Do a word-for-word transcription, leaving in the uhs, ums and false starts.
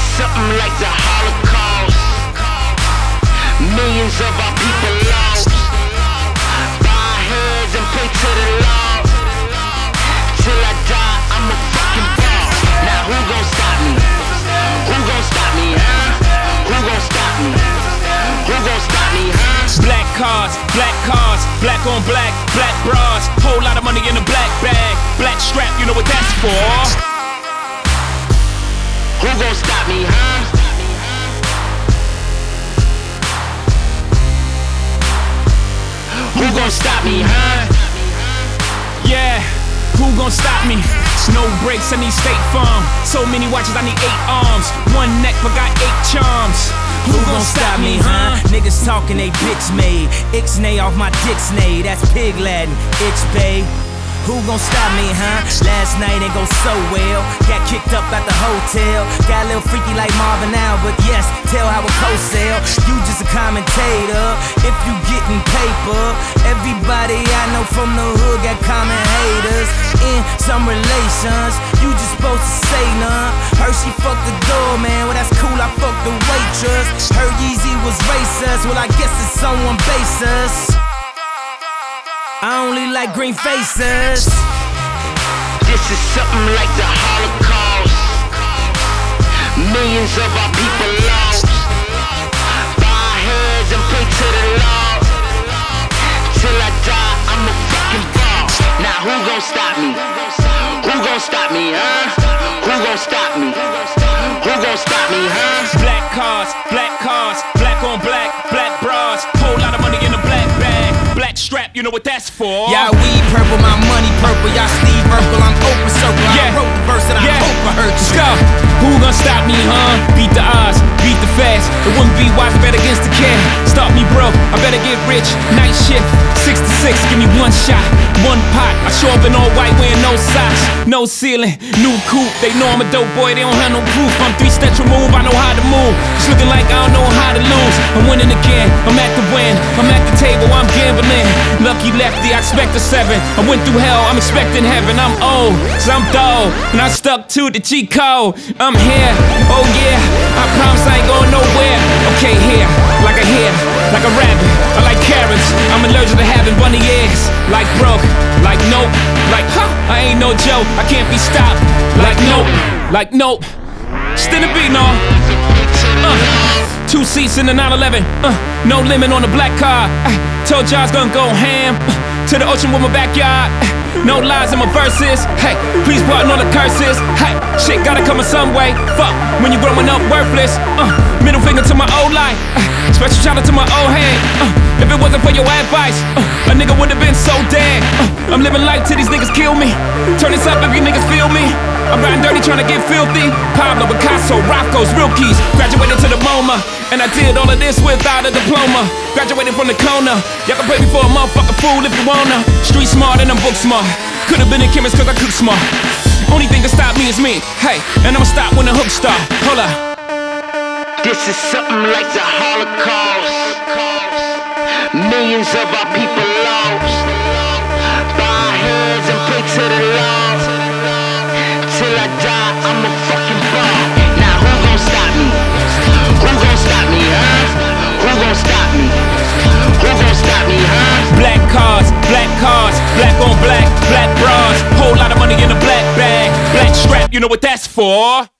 is something like the Holocaust. Millions of our people lost. Bow our heads and pray to the Lord. Till I die, I'm a fucking boss. Now who gon' stop me? Who gon' stop me, huh? Who gon' stop me? Who gon' stop me, huh? Black cars, black cars, black on black, black bras. Whole lot of money in a black bag, black strap, you know what that's for. Who gon' stop me, huh? Who gon' stop me, huh? Yeah, who gon' stop me? No brakes, I need State Farm. So many watches, I need eight arms. One neck, but got eight charms. Who gon' stop me, huh? Niggas talking, they bitch made. Ixnay off my Dixnay, that's pig Latin. Itch bay. Who gon' stop me, huh? Last night ain't go so well. Got kicked up at the hotel. Got a little freaky like Marvin now, but yes, tell how it co-sell. You just a commentator if you getting paper. Everybody I know from the hood got common haters. In some relations, you just supposed to say none. Heard she fucked the doorman, well that's cool, I fucked the waitress. Heard Yeezy was racist, well I guess it's someone basis. I only like green faces. This is something like the Holocaust. Millions of our people lost. Bow our heads and pray to the Lord. Till I die, I'm a fucking boss. Now who gon' stop me? Who gon' stop me, huh? Who gon' stop me? Who gon' stop me, huh? Black cars, black cars, black on black, black bras. Whole lot of money in a black bag, black strap, you know what that's for. Y'all weed purple, my money purple. Y'all Steve Urkel, I'm open circle. I Yeah. wrote the verse and I Yeah. hope I heard Let's you. go. Who gon' stop me, huh? Beat the odds, beat the fast. It wouldn't be wise to bet against the cat. Stop me broke, I better get rich. Night shift, six to six, give me one shot, one pot. I show up in all white wearing no socks, no ceiling, new coupe. They know I'm a dope boy, they don't have no proof. I'm three steps removed, I know how to move. It's looking like I don't know how to lose. I'm winning again, I'm at the win. I'm at the table, I'm gambling. Lucky lefty, I expect a seven. I went through hell, I'm expecting heaven. I'm old, so I'm dull, and I stuck to the cheat code. I'm here, oh yeah, I promise I ain't going nowhere. Okay, here, like a hair, like a rabbit. I like carrots, I'm allergic to having bunny ears. Like broke, like nope, like huh, I ain't no joke. I can't be stopped, like nope, like nope. Still the beat, no. Uh, two seats in the nine eleven, uh, no limit on the black car. Uh, told y'all I was gonna go ham, uh, to the ocean with my backyard. Uh, no lies in my verses, hey, please pardon all the curses. Hey, shit gotta come in some way. Fuck, when you growing up worthless. Uh, middle finger to my old life, uh, special shout out to my old head. Uh, if it wasn't for your advice, uh, a nigga would've been so dead. Uh, I'm living life till these niggas kill me. Turn this up if you niggas feel me. I'm riding dirty trying to get filthy. Pablo, Picasso, Rocco's, real keys. Graduated to the MoMA, and I did all of this without a diploma. Graduated from the corner. Y'all can pay me for a motherfucking fool if you wanna. Street smart and I'm book smart. Could've been a chemist cause I cook smart. Only thing that stop me is me. Hey, and I'ma stop when the hook start. Hold up. This is something like the Holocaust. Millions of our people lost. Bow our heads and pray to the Lord. Till I die, I'm a fucking boss. Now who gon' stop me? Who gon' stop me, huh? Who gon' stop me? Who gon' stop me, huh? Black cars, black cars, black on black, black bras. Whole lot of money in a black bag, black strap, you know what that's for.